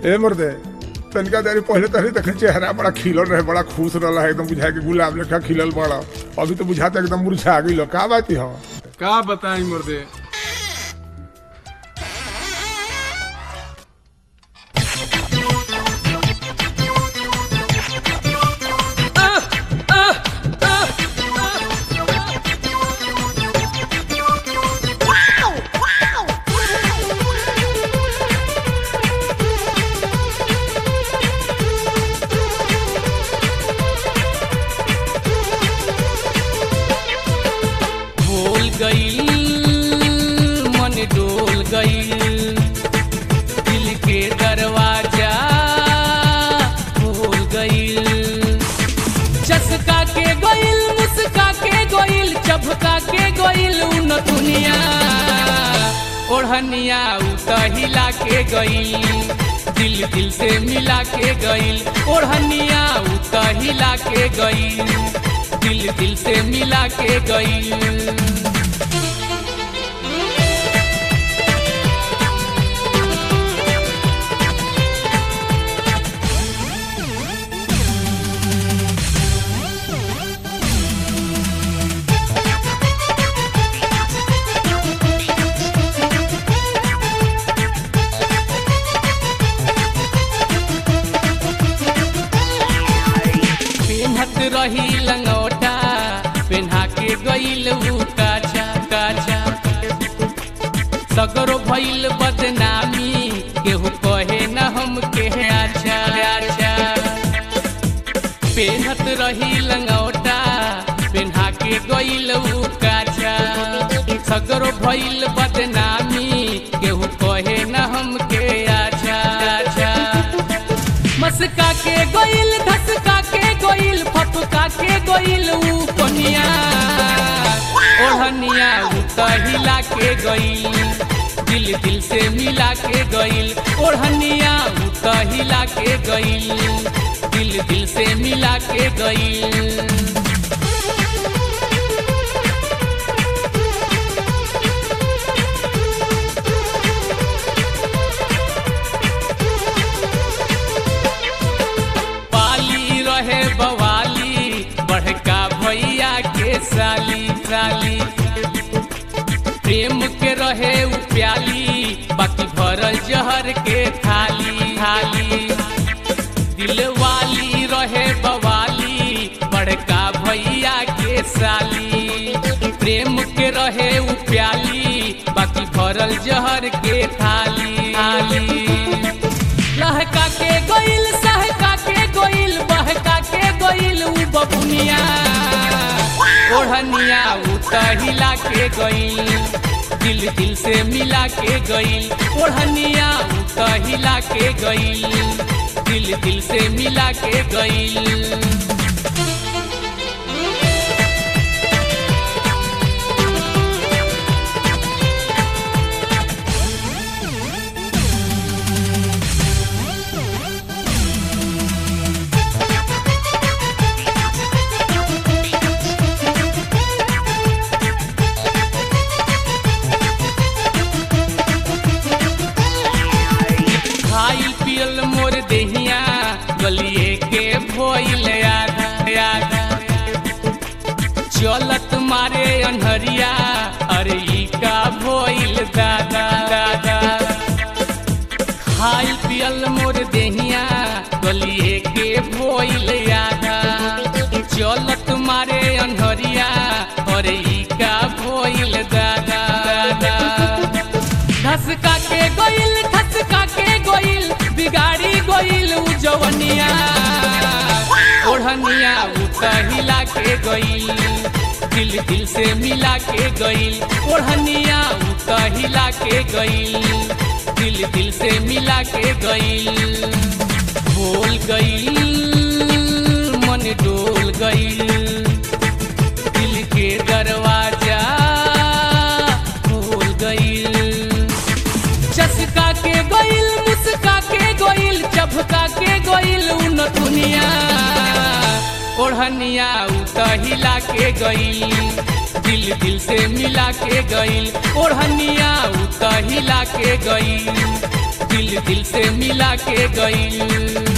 ए मर्दे तनिका देरी पहले तरी देखे चेहरा बड़ा खिलल रहे, बड़ा खुश रहा है, एकदम बुझाए कि गुलाब लेखा खिलल बड़ा। अभी तो बुझाता एकदम मुरझा गई। का बात हो? का बताई मर्दे, मन डोल गईल, दिल के दरवाजा खोल गईल। चसका के गईल, मुस्का के गईल, चभका के गईल उन दुनिया। ओढ़निया उतहिला के गईल, दिल दिल से मिला के गईल। ओढ़निया उतहिला के गईल, दिल दिल से मिला के गईल। रही लंगोटा पेन्हा के गईल काचा काचा। सगरो भइल बदनामी, केहू कहे न हम के अच्छा अच्छा। पेन्हत रही लंगोटा पेन्हा के गईल काचा। सगरो भइल बदनामी, केहू कहे न हम के अच्छा अच्छा। मस्का के गईल, धसका के गईल, फपका के गईल ऊ कोनिया। ओढ़निया उतहिला के गईल, दिल दिल से मिला के गईल। ओढ़निया उतहिला के गईल, दिल दिल से मिला के गईल। बवाली बड़का भैया के साली साली, प्रेम के रहे उ प्याली, बाकी भरल जहर के थाली थाली। दिल वाली रहे बवाली बड़का भैया के साली, प्रेम के रहे उ प्याली, बाकी भरल जहर के थाली थाली। लहका के गईल, सहका के गईल, बहका के गईल ऊ बबुनिया। ओढ़निया उतहिला के गईल, दिल दिल से मिला के गईल। ओढ़निया उतहिला के गईल, दिल दिल से मिला के गईल। खाइल पियल मोर देहिया, गलिए के भोइल आधा आधा। चलत मारे अनहरिया, अरे ई का भोइल दादा दादा। खाइल पियल मोर देहिया, गलिए के भोइल आधा। चलत मारे अनहरिया, अरे ई का भोइल दादा दादा। धसका के गईल, धसका के गईल, बिगाड़ी गईल ऊ जवनिया। ओढ़निया उतहिला के गईल, दिल दिल से मिला के गईल। ओढ़निया उतहिला के गईल, दिल दिल से मिला के गईल। बोल गईल, मन डोल गईल, दिल के दरवाजा खोल गईल। चसका के गईल, मुस्का के गईल, चभका के गईल उन दुनिया। ओढ़निया उतहिला के गईल, दिल दिल से मिला के गईल। ओढ़निया उतहिला के गईल, दिल दिल से मिला के गईल